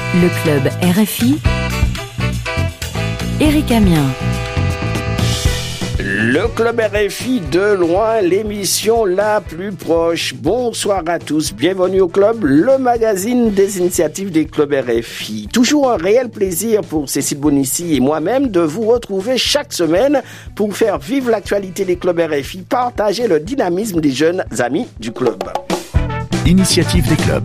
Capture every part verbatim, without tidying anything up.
Le club R F I, Éric Amien. Le club R F I de loin, l'émission la plus proche. Bonsoir à tous, bienvenue au club, le magazine des initiatives des clubs R F I. Toujours un réel plaisir pour Cécile Bonissi et moi-même de vous retrouver chaque semaine pour faire vivre l'actualité des clubs R F I, partager le dynamisme des jeunes amis du club. Initiative des clubs.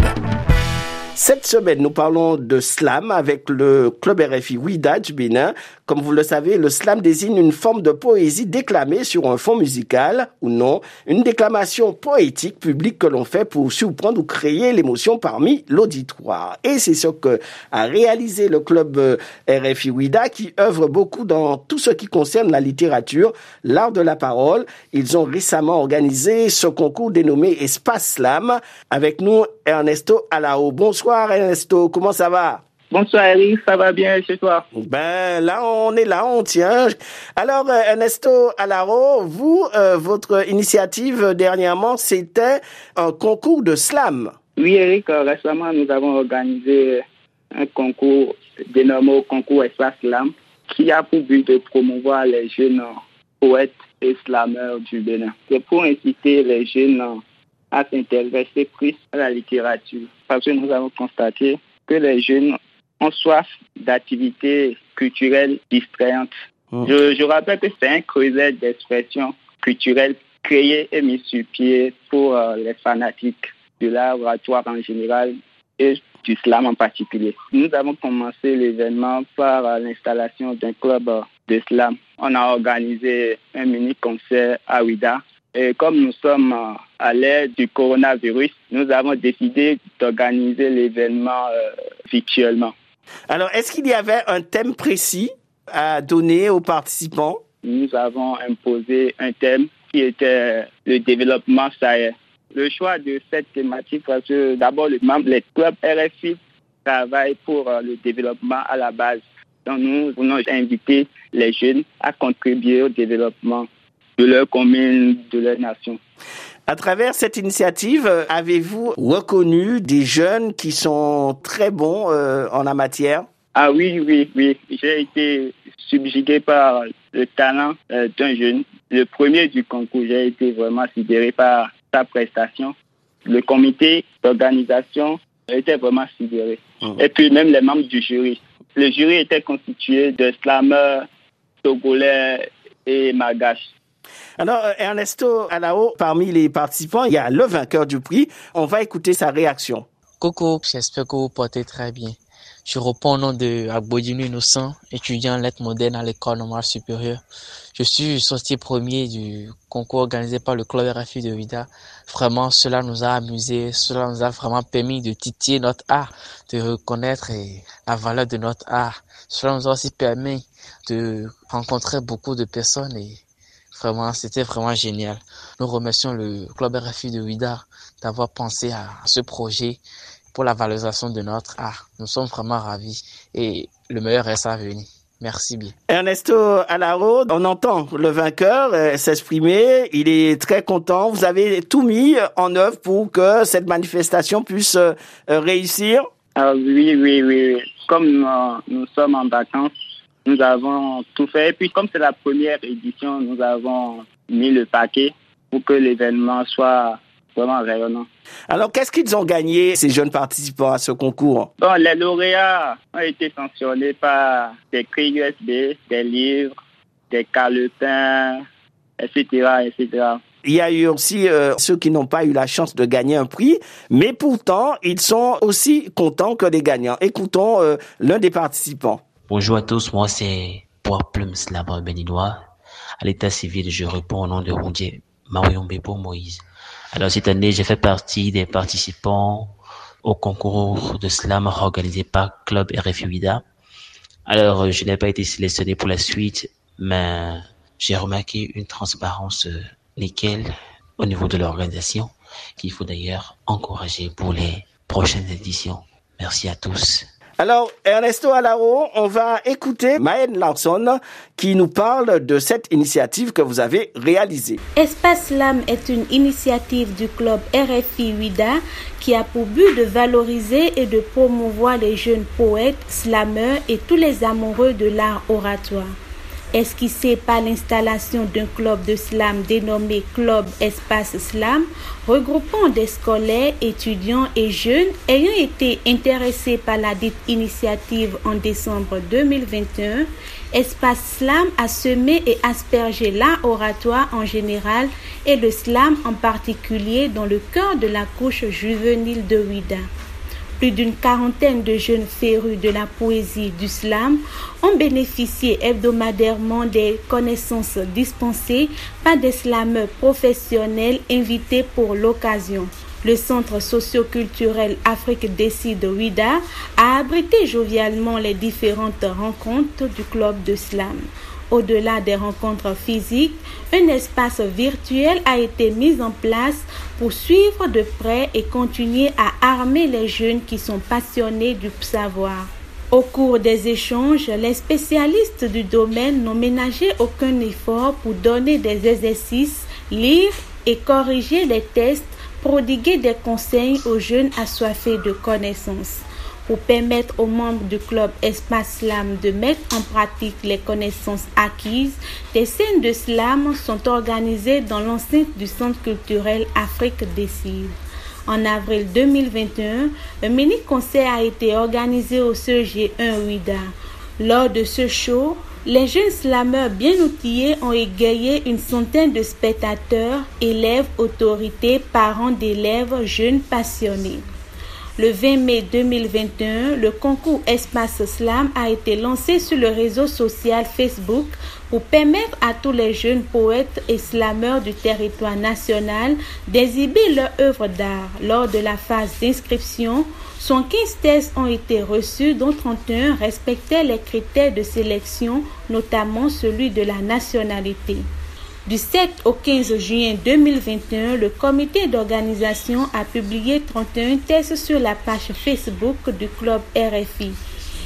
Cette semaine, nous parlons de slam avec le club R F I Ouida du Bénin. Comme vous le savez, le slam désigne une forme de poésie déclamée sur un fond musical ou non, une déclamation poétique publique que l'on fait pour surprendre ou créer l'émotion parmi l'auditoire. Et c'est ce que a réalisé le club R F I Ouida qui œuvre beaucoup dans tout ce qui concerne la littérature, l'art de la parole. Ils ont récemment organisé ce concours dénommé Espace Slam. Avec nous, Ernesto Alao. Bonsoir. Bonsoir Ernesto, comment ça va? Bonsoir Eric, ça va bien chez toi? Ben là on est là, on tient. Alors Ernesto Alaro, vous, euh, votre initiative dernièrement, c'était un concours de slam. Oui Eric, récemment nous avons organisé un concours dénommé concours Espace Slam qui a pour but de promouvoir les jeunes poètes et slameurs du Bénin. C'est pour inciter les jeunes à s'intéresser plus à la littérature. Parce que nous avons constaté que les jeunes ont soif d'activités culturelles distrayantes. Mmh. Je, je rappelle que c'est un creuset d'expressions culturelles créé et mis sur pied pour euh, les fanatiques de l'art oratoire en général et du slam en particulier. Nous avons commencé l'événement par euh, l'installation d'un club euh, de slam. On a organisé un mini-concert à Ouida. Et comme nous sommes à l'ère du coronavirus, nous avons décidé d'organiser l'événement euh, virtuellement. Alors, est-ce qu'il y avait un thème précis à donner aux participants? Nous avons imposé un thème qui était le développement sahel. Le choix de cette thématique, parce que d'abord, les membres, les clubs R F I travaillent pour euh, le développement à la base. Donc, nous voulons inviter les jeunes à contribuer au développement de leur commune, de leur nation. À travers cette initiative, avez-vous reconnu des jeunes qui sont très bons euh, en la matière? Ah oui, oui, oui. J'ai été subjugué par le talent euh, d'un jeune. Le premier du concours, j'ai été vraiment sidéré par sa prestation. Le comité d'organisation était vraiment sidéré. Mmh. Et puis même les membres du jury. Le jury était constitué de slameurs togolais et malgaches. Alors, Ernesto Alao, parmi les participants, il y a le vainqueur du prix. On va écouter sa réaction. Coucou, j'espère que vous portez très bien. Je réponds au nom de Agbodinu Innocent, étudiant en lettres modernes à l'école normale supérieure. Je suis sorti premier du concours organisé par le club R F I de Ouida. Vraiment, cela nous a amusés, cela nous a vraiment permis de titiller notre art, de reconnaître la valeur de notre art. Cela nous a aussi permis de rencontrer beaucoup de personnes et vraiment, c'était vraiment génial. Nous remercions le club R F I de Ouida d'avoir pensé à ce projet pour la valorisation de notre art. Nous sommes vraiment ravis et le meilleur reste à venir. Merci bien. Ernesto Alaro, on entend le vainqueur euh, s'exprimer. Il est très content. Vous avez tout mis en œuvre pour que cette manifestation puisse euh, réussir? Ah, oui, oui, oui. Comme euh, nous sommes en vacances, nous avons tout fait. Et puis, comme c'est la première édition, nous avons mis le paquet pour que l'événement soit vraiment rayonnant. Alors, qu'est-ce qu'ils ont gagné, ces jeunes participants à ce concours? Bon, les lauréats ont été sanctionnés par des clés U S B, des livres, des calepins, et cetera, et cetera. Il y a eu aussi euh, ceux qui n'ont pas eu la chance de gagner un prix, mais pourtant, ils sont aussi contents que les gagnants. Écoutons euh, l'un des participants. Bonjour à tous, moi c'est Bois Plume Slameur béninois. À l'état civil, je réponds au nom de Rondier Marion Bebo Moïse. Alors cette année, j'ai fait partie des participants au concours de slam organisé par Club R F I Ouida. Alors, je n'ai pas été sélectionné pour la suite, mais j'ai remarqué une transparence euh, nickel au niveau de l'organisation qu'il faut d'ailleurs encourager pour les prochaines éditions. Merci à tous. Alors, Ernesto Alaro, on va écouter Maën Larson qui nous parle de cette initiative que vous avez réalisée. Espace Slam est une initiative du club R F I Ouida qui a pour but de valoriser et de promouvoir les jeunes poètes, slameurs et tous les amoureux de l'art oratoire. Esquissé par l'installation d'un club de slam dénommé Club Espace Slam, regroupant des scolaires, étudiants et jeunes ayant été intéressés par la dite initiative en décembre deux mille vingt et un, Espace Slam a semé et aspergé l'art oratoire en général et le slam en particulier dans le cœur de la couche juvénile de Ouida. Plus d'une quarantaine de jeunes férus de la poésie du slam ont bénéficié hebdomadairement des connaissances dispensées par des slameurs professionnels invités pour l'occasion. Le centre socio-culturel Afrique Décide Ouida a abrité jovialement les différentes rencontres du club de slam. Au-delà des rencontres physiques, un espace virtuel a été mis en place pour suivre de près et continuer à armer les jeunes qui sont passionnés du savoir. Au cours des échanges, les spécialistes du domaine n'ont ménagé aucun effort pour donner des exercices, lire et corriger les tests, prodiguer des conseils aux jeunes assoiffés de connaissances. Pour permettre aux membres du club Espace Slam de mettre en pratique les connaissances acquises, des scènes de slam sont organisées dans l'enceinte du Centre culturel Afrique Décide. En avril deux mille vingt et un, un mini-concert a été organisé au C G un Ouida. Lors de ce show, les jeunes slameurs bien outillés ont égayé une centaine de spectateurs, élèves, autorités, parents d'élèves, jeunes passionnés. Le vingt mai deux mille vingt et un, le concours Espace Slam a été lancé sur le réseau social Facebook pour permettre à tous les jeunes poètes et slameurs du territoire national d'exhiber leur œuvre d'art. Lors de la phase d'inscription, soixante-quinze tests ont été reçus, dont trente et un respectaient les critères de sélection, notamment celui de la nationalité. Du sept au quinze juin deux mille vingt et un, le comité d'organisation a publié trente et un tests sur la page Facebook du club R F I.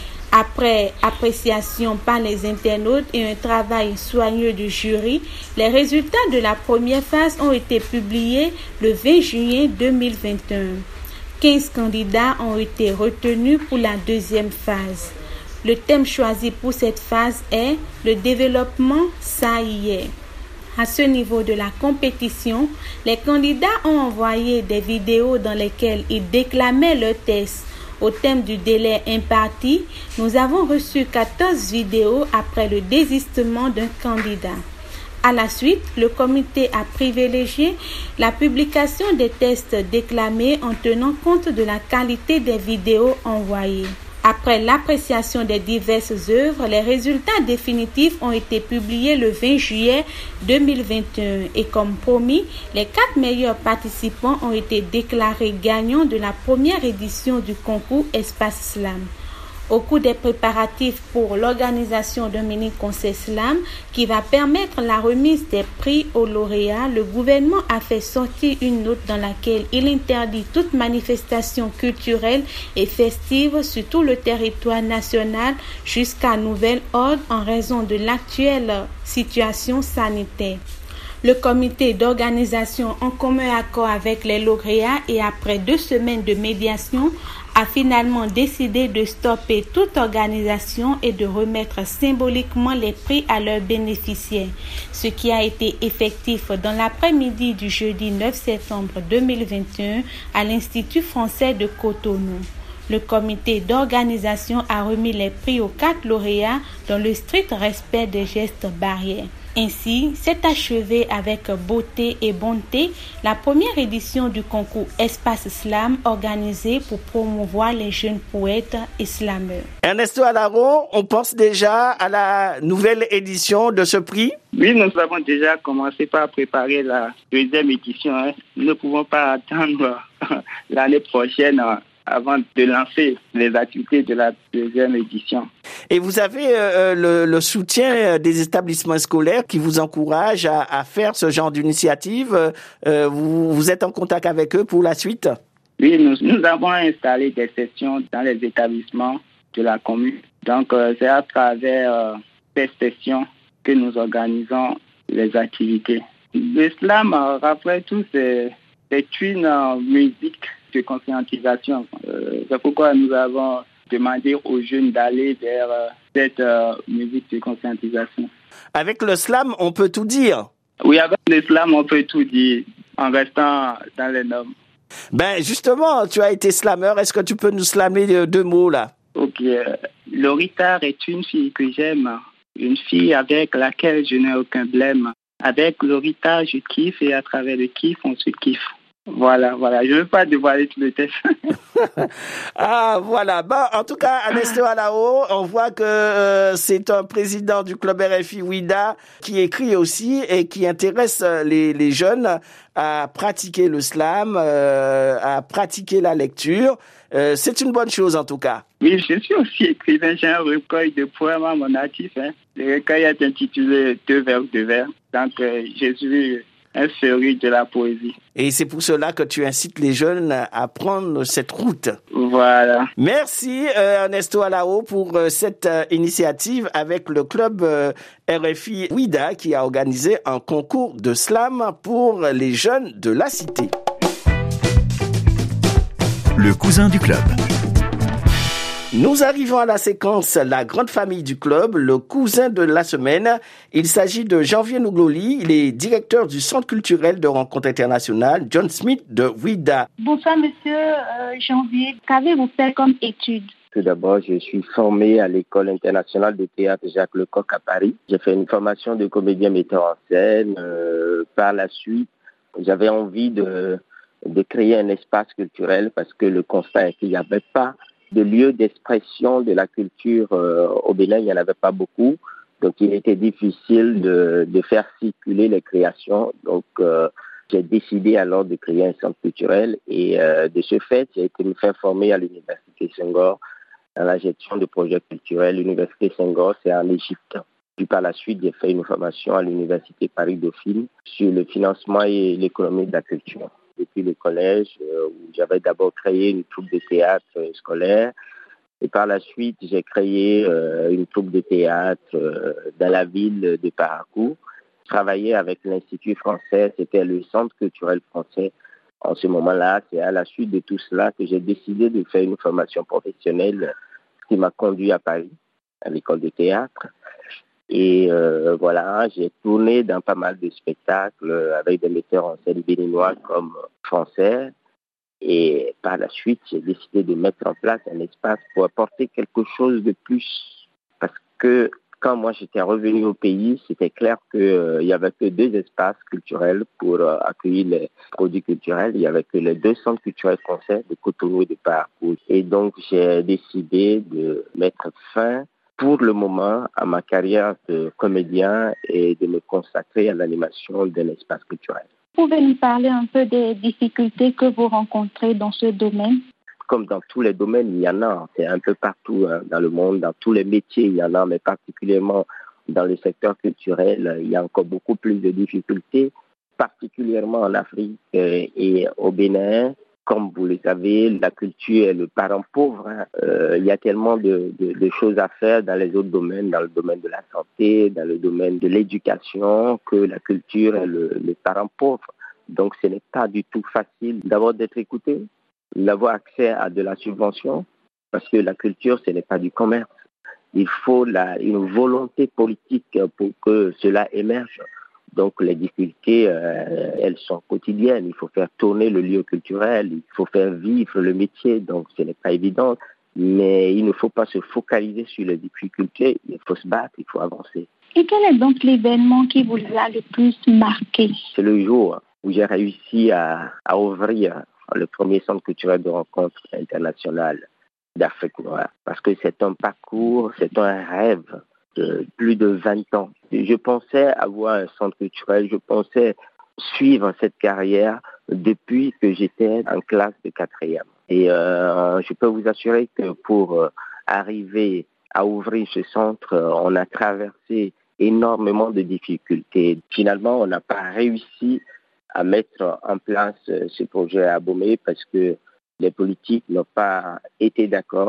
Après appréciation par les internautes et un travail soigneux du jury, les résultats de la première phase ont été publiés le vingt juillet deux mille vingt et un. quinze candidats ont été retenus pour la deuxième phase. Le thème choisi pour cette phase est « Le développement, ça y est ». À ce niveau de la compétition, les candidats ont envoyé des vidéos dans lesquelles ils déclamaient leurs tests. Au thème du délai imparti, nous avons reçu quatorze vidéos après le désistement d'un candidat. À la suite, le comité a privilégié la publication des tests déclamés en tenant compte de la qualité des vidéos envoyées. Après l'appréciation des diverses œuvres, les résultats définitifs ont été publiés le vingt juillet deux mille vingt et un et comme promis, les quatre meilleurs participants ont été déclarés gagnants de la première édition du concours Espace Slam. Au cours des préparatifs pour l'organisation d'un mini-concert slam qui va permettre la remise des prix aux lauréats, le gouvernement a fait sortir une note dans laquelle il interdit toute manifestation culturelle et festive sur tout le territoire national jusqu'à nouvel ordre en raison de l'actuelle situation sanitaire. Le comité d'organisation, en commun accord avec les lauréats et après deux semaines de médiation, a finalement décidé de stopper toute organisation et de remettre symboliquement les prix à leurs bénéficiaires, ce qui a été effectif dans l'après-midi du jeudi neuf septembre deux mille vingt et un à l'Institut français de Cotonou. Le comité d'organisation a remis les prix aux quatre lauréats dans le strict respect des gestes barrières. Ainsi, s'est achevée avec beauté et bonté la première édition du concours Espace Slam organisé pour promouvoir les jeunes poètes et slameurs. Ernesto Alaro, on pense déjà à la nouvelle édition de ce prix? Oui, nous avons déjà commencé par préparer la deuxième édition. Hein. Nous ne pouvons pas attendre l'année prochaine avant de lancer les activités de la deuxième édition. Et vous avez euh, le, le soutien des établissements scolaires qui vous encouragent à, à faire ce genre d'initiative. Euh, vous, vous êtes en contact avec eux pour la suite? Oui, nous, nous avons installé des sessions dans les établissements de la commune. Donc, euh, c'est à travers euh, ces sessions que nous organisons les activités. Le slam, euh, après tout, c'est, c'est une euh, musique de conscientisation. Euh, c'est pourquoi nous avons demandé aux jeunes d'aller vers euh, cette euh, musique de conscientisation. Avec le slam, on peut tout dire. Oui, avec le slam, on peut tout dire en restant dans les normes. Ben justement, tu as été slammer. Est-ce que tu peux nous slammer deux mots là? Ok. Lorita est une fille que j'aime. Une fille avec laquelle je n'ai aucun blême. Avec Lorita, je kiffe et à travers le kiff, on se kiffe. Voilà, voilà. Je ne veux pas dévoiler tout le texte. Ah, voilà. Bon, en tout cas, Ernesto Alao, on voit que euh, c'est un président du club R F I Ouida qui écrit aussi et qui intéresse les, les jeunes à pratiquer le slam, euh, à pratiquer la lecture. Euh, c'est une bonne chose, en tout cas. Oui, je suis aussi écrivain. J'ai un recueil de poèmes à mon actif. Hein. Le recueil est intitulé Deux vers, deux vers. Donc, euh, je suis un féru de la poésie. Et c'est pour cela que tu incites les jeunes à prendre cette route. Voilà. Merci euh, Ernesto Alao pour euh, cette euh, initiative avec le club euh, R F I Ouida qui a organisé un concours de slam pour les jeunes de la cité. Le cousin du club. Nous arrivons à la séquence La grande famille du club, le cousin de la semaine. Il s'agit de Janvier Nougloli, il est directeur du Centre culturel de rencontres internationales John Smith de Ouida. Bonsoir monsieur euh, Janvier, qu'avez-vous fait comme études? Tout d'abord, je suis formé à l'École internationale de théâtre Jacques Lecoq à Paris. J'ai fait une formation de comédien metteur en scène. Euh, par la suite, j'avais envie de, de créer un espace culturel parce que le constat est qu'il n'y avait pas de lieux d'expression de la culture euh, au Bénin, il n'y en avait pas beaucoup. Donc, il était difficile de, de faire circuler les créations. Donc, euh, j'ai décidé alors de créer un centre culturel et euh, de ce fait, j'ai été me faire former à l'Université Senghor dans la gestion de projets culturels. L'Université Senghor, c'est en Égypte. Puis par la suite, j'ai fait une formation à l'Université Paris-Dauphine sur le financement et l'économie de la culture. Depuis le collège, euh, où j'avais d'abord créé une troupe de théâtre euh, scolaire. Et par la suite, j'ai créé euh, une troupe de théâtre euh, dans la ville de Parakou. Je travaillais avec l'Institut français, c'était le Centre culturel français. En ce moment-là, c'est à la suite de tout cela que j'ai décidé de faire une formation professionnelle qui m'a conduit à Paris, à l'école de théâtre. Et euh, voilà, j'ai tourné dans pas mal de spectacles avec des metteurs en scène béninois comme français. Et par la suite, j'ai décidé de mettre en place un espace pour apporter quelque chose de plus. Parce que quand moi j'étais revenu au pays, c'était clair qu'il euh, n'y avait que deux espaces culturels pour euh, accueillir les produits culturels. Il n'y avait que les deux centres culturels français de Cotonou et de Parakou. Et donc, j'ai décidé de mettre fin pour le moment à ma carrière de comédien et de me consacrer à l'animation d'un espace culturel. Pouvez nous parler un peu des difficultés que vous rencontrez dans ce domaine? Comme dans tous les domaines, il y en a. C'est un peu partout hein, dans le monde, dans tous les métiers, il y en a, mais particulièrement dans le secteur culturel, il y a encore beaucoup plus de difficultés, particulièrement en Afrique et au Bénin. Comme vous le savez, la culture est le parent pauvre. Hein. Euh, il y a tellement de, de, de choses à faire dans les autres domaines, dans le domaine de la santé, dans le domaine de l'éducation, que la culture est le, le parent pauvre. Donc, ce n'est pas du tout facile d'abord d'être écouté, d'avoir accès à de la subvention, parce que la culture, ce n'est pas du commerce. Il faut la, une volonté politique pour que cela émerge. Donc, les difficultés, euh, elles sont quotidiennes. Il faut faire tourner le lieu culturel, il faut faire vivre le métier. Donc, ce n'est pas évident. Mais il ne faut pas se focaliser sur les difficultés. Il faut se battre, il faut avancer. Et quel est donc l'événement qui vous a le plus marqué? C'est le jour où j'ai réussi à, à ouvrir le premier centre culturel de rencontres internationales d'Afrique noire. Parce que c'est un parcours, c'est un rêve de plus de vingt ans. Je pensais avoir un centre culturel, je pensais suivre cette carrière depuis que j'étais en classe de quatrième. Et euh, je peux vous assurer que pour euh, arriver à ouvrir ce centre, euh, on a traversé énormément de difficultés. Finalement, on n'a pas réussi à mettre en place euh, ce projet à Abomey parce que les politiques n'ont pas été d'accord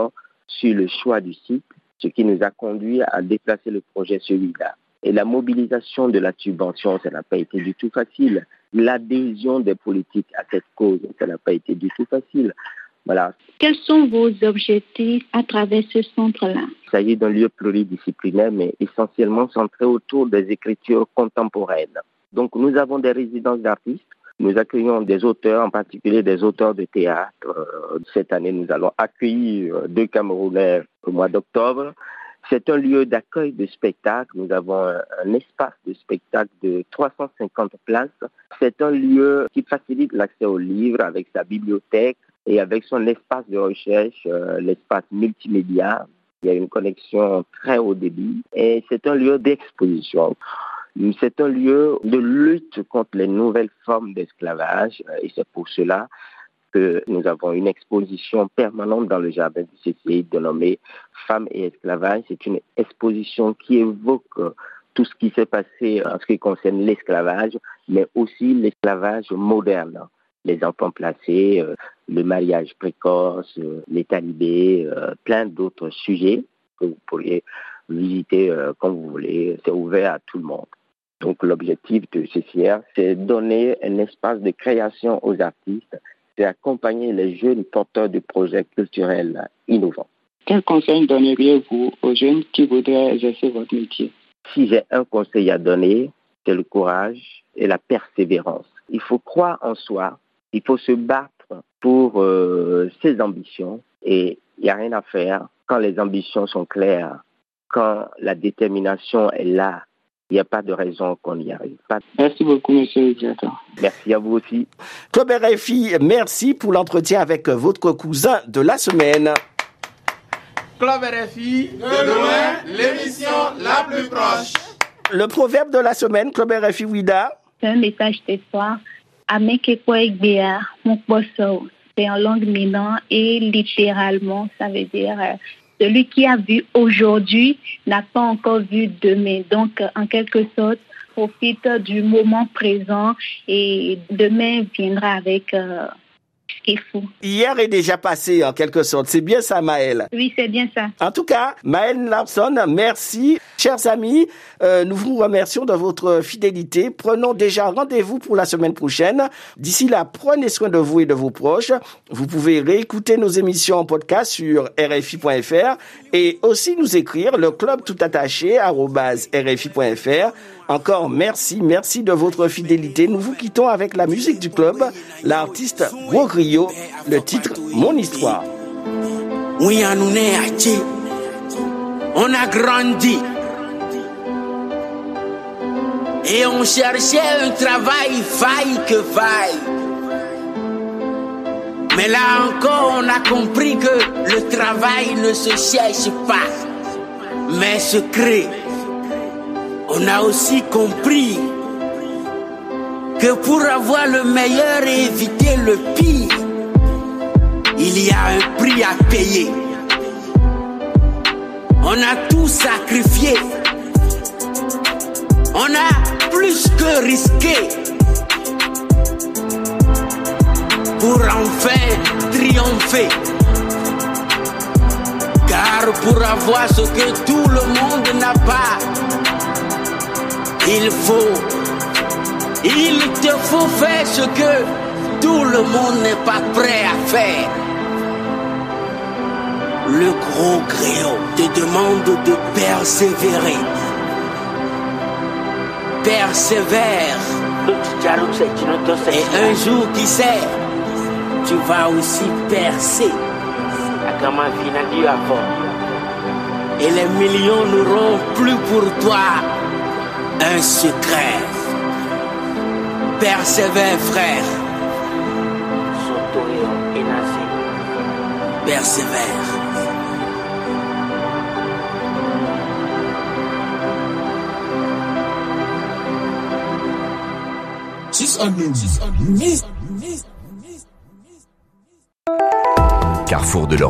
sur le choix du site, ce qui nous a conduit à déplacer le projet sur Ouidah. Et la mobilisation de la subvention, ça n'a pas été du tout facile. L'adhésion des politiques à cette cause, ça n'a pas été du tout facile. Voilà. Quels sont vos objectifs à travers ce centre-là? Il s'agit d'un lieu pluridisciplinaire, mais essentiellement centré autour des écritures contemporaines. Donc, nous avons des résidences d'artistes. Nous accueillons des auteurs, en particulier des auteurs de théâtre. Cette année, nous allons accueillir deux Camerounais au mois d'octobre. C'est un lieu d'accueil de spectacles. Nous avons un, un espace de spectacle de trois cent cinquante places. C'est un lieu qui facilite l'accès aux livres avec sa bibliothèque et avec son espace de recherche, euh, l'espace multimédia. Il y a une connexion très haut débit et c'est un lieu d'exposition. C'est un lieu de lutte contre les nouvelles formes d'esclavage et c'est pour cela que nous avons une exposition permanente dans le jardin du C C I dénommée Femmes et esclavage. C'est une exposition qui évoque tout ce qui s'est passé en ce qui concerne l'esclavage, mais aussi l'esclavage moderne. Les enfants placés, le mariage précoce, les talibés, plein d'autres sujets que vous pourriez visiter quand vous voulez. C'est ouvert à tout le monde. Donc l'objectif de C C R, c'est donner un espace de création aux artistes, c'est accompagner les jeunes porteurs de projets culturels innovants. Quel conseil donneriez-vous aux jeunes qui voudraient exercer votre métier? Si j'ai un conseil à donner, c'est le courage et la persévérance. Il faut croire en soi, il faut se battre pour euh, ses ambitions et il n'y a rien à faire quand les ambitions sont claires, quand la détermination est là. Il n'y a pas de raison qu'on n'y arrive pas. Merci beaucoup, monsieur le directeur. Merci à vous aussi. Club R F I, merci pour l'entretien avec votre cousin de la semaine. Club R F I, de loin, l'émission la plus proche. Le proverbe de la semaine, Club R F I Ouidah. C'est un message ce soir. Amekekwaigbea, mokboso. C'est en langue minant et littéralement, ça veut dire... Euh, celui qui a vu aujourd'hui n'a pas encore vu demain. Donc, en quelque sorte, profite du moment présent et demain viendra avec euh, ce qu'il faut. Hier est déjà passé, en quelque sorte. C'est bien ça, Maëlle? Oui, c'est bien ça. En tout cas, Maëlle Larson, merci. Chers amis, euh, nous vous remercions de votre fidélité. Prenons déjà rendez-vous pour la semaine prochaine. D'ici là, prenez soin de vous et de vos proches. Vous pouvez réécouter nos émissions en podcast sur r f i point f r et aussi nous écrire le club tout attaché arobase r f i point f r. Encore merci, merci de votre fidélité. Nous vous quittons avec la musique du club, l'artiste Gros Griot, le titre Mon Histoire. Oui, on a grandi et on cherchait un travail faille que faille. Mais là encore, on a compris que le travail ne se cherche pas, mais se crée. On a aussi compris que pour avoir le meilleur et éviter le pire, il y a un prix à payer. On a tout sacrifié. On a plus que risqué pour enfin triompher. Car pour avoir ce que tout le monde n'a pas, il faut, il te faut faire ce que tout le monde n'est pas prêt à faire. Le gros griot te demande de persévérer. Persévère. Et un jour, qui sait, tu vas aussi percer. Et les millions n'auront plus pour toi un secret. Persévère, frère. Persévère. Carrefour de l'Europe.